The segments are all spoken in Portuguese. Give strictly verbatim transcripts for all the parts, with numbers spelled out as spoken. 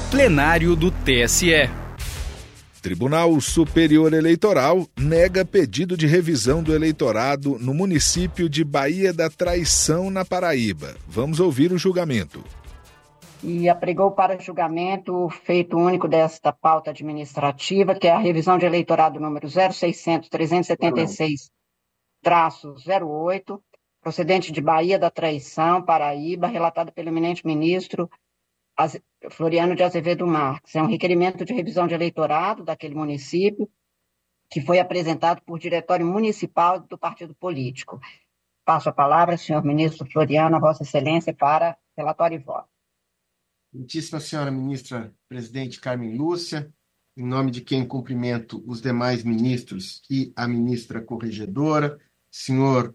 plenário do T S E. Tribunal Superior Eleitoral nega pedido de revisão do eleitorado no município de Baía da Traição, na Paraíba. Vamos ouvir o julgamento. E apregou para julgamento o feito único desta pauta administrativa, que é a revisão de eleitorado número zero seiscentos, trezentos e setenta e seis, zero oito, procedente de Baía da Traição, Paraíba, relatada pelo eminente ministro Floriano de Azevedo Marques. É um requerimento de revisão de eleitorado daquele município, que foi apresentado por diretório municipal do partido político. Passo a palavra, senhor ministro Floriano, a vossa excelência, para relatório e voto. Muitíssima senhora ministra presidente Carmen Lúcia, em nome de quem cumprimento os demais ministros e a ministra corregedora, senhor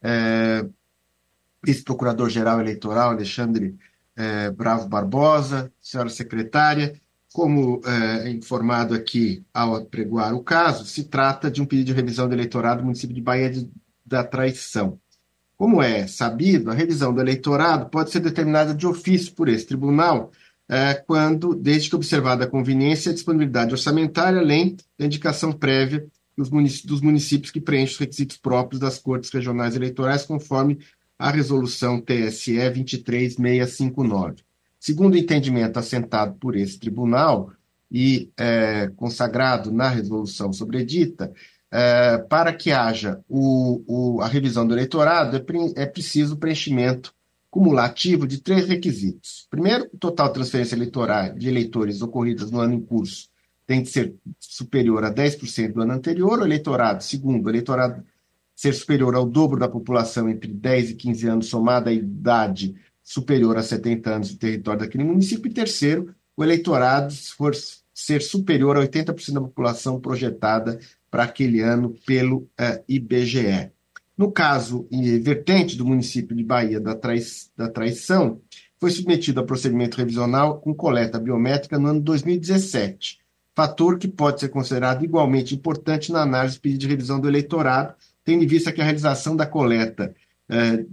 eh, vice-procurador-geral eleitoral Alexandre eh, Bravo Barbosa, senhora secretária, como é informado aqui ao apregoar o caso, se trata de um pedido de revisão do eleitorado do município de Baía de, da Traição. Como é sabido, a revisão do eleitorado pode ser determinada de ofício por esse tribunal, é, quando, desde que observada a conveniência e a disponibilidade orçamentária, além da indicação prévia dos municípios, dos municípios que preenchem os requisitos próprios das Cortes Regionais Eleitorais, conforme a resolução T S E vinte e três mil seiscentos e cinquenta e nove. Segundo o entendimento assentado por esse tribunal e é, consagrado na resolução sobredita, é, para que haja o, o, a revisão do eleitorado, é, pre, é preciso o preenchimento cumulativo de três requisitos. Primeiro, o total de transferência eleitoral de eleitores ocorridas no ano em curso tem de ser superior a dez por cento do ano anterior. O eleitorado, segundo, o eleitorado ser superior ao dobro da população entre dez e quinze anos, somada à idade superior a setenta anos do território daquele município. E terceiro, o eleitorado for ser superior a oitenta por cento da população projetada para aquele ano pelo uh, I B G E. No caso e vertente do município de Baía da, Trai, da Traição, foi submetido a procedimento revisional com coleta biométrica no ano dois mil e dezessete, fator que pode ser considerado igualmente importante na análise do pedido de revisão do eleitorado, tendo em vista que a realização da coleta uh,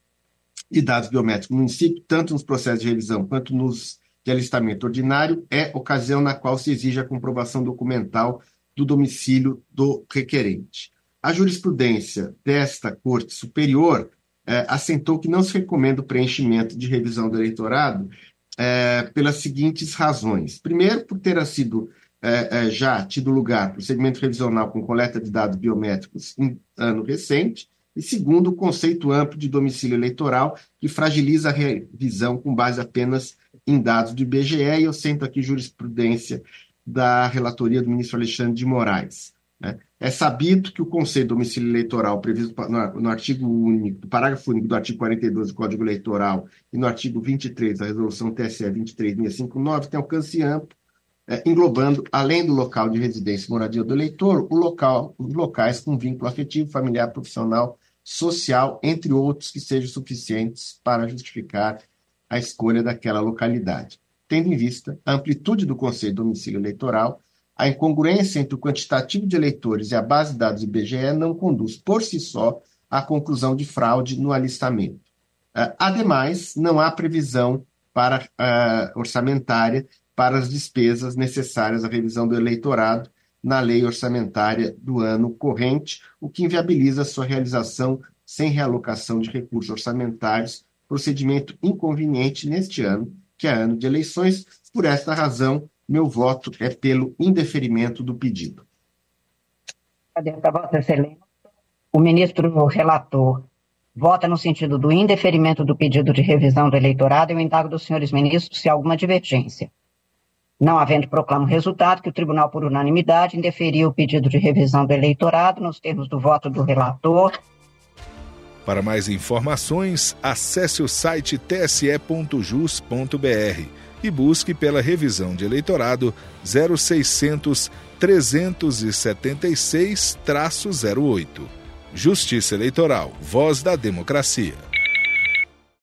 de dados biométricos no município, tanto nos processos de revisão quanto nos de alistamento ordinário, é ocasião na qual se exige a comprovação documental do domicílio do requerente. A jurisprudência desta Corte Superior eh, assentou que não se recomenda o preenchimento de revisão do eleitorado eh, pelas seguintes razões. Primeiro, por ter sido eh, eh, já tido lugar procedimento revisional com coleta de dados biométricos em ano recente, e segundo, o conceito amplo de domicílio eleitoral, que fragiliza a revisão com base apenas em dados do I B G E, e eu sento aqui jurisprudência da relatoria do ministro Alexandre de Moraes. Né? É sabido que o conceito de domicílio eleitoral previsto no, no artigo único, do parágrafo único do artigo quarenta e dois do Código Eleitoral e no artigo vinte e três da resolução T S E vinte e três mil seiscentos e cinquenta e nove tem alcance amplo, é, englobando, além do local de residência e moradia do eleitor, o local, os locais com vínculo afetivo, familiar, profissional, social, entre outros que sejam suficientes para justificar a escolha daquela localidade. Tendo em vista a amplitude do conceito de domicílio eleitoral, a incongruência entre o quantitativo de eleitores e a base de dados do I B G E não conduz, por si só, à conclusão de fraude no alistamento. Uh, ademais, não há previsão para, uh, orçamentária para as despesas necessárias à revisão do eleitorado na lei orçamentária do ano corrente, o que inviabiliza sua realização sem realocação de recursos orçamentários, procedimento inconveniente neste ano, que é ano de eleições. Por esta razão, meu voto é pelo indeferimento do pedido. Agradeço a Vossa Excelência. O ministro relator vota no sentido do indeferimento do pedido de revisão do eleitorado. Eu indago dos senhores ministros se há alguma divergência. Não havendo, proclamo o resultado que o tribunal, por unanimidade, indeferiu o pedido de revisão do eleitorado nos termos do voto do relator. Para mais informações, acesse o site t s e ponto jus ponto b r e busque pela revisão de eleitorado zero seiscentos, trezentos e setenta e seis, zero oito. Justiça Eleitoral, voz da democracia.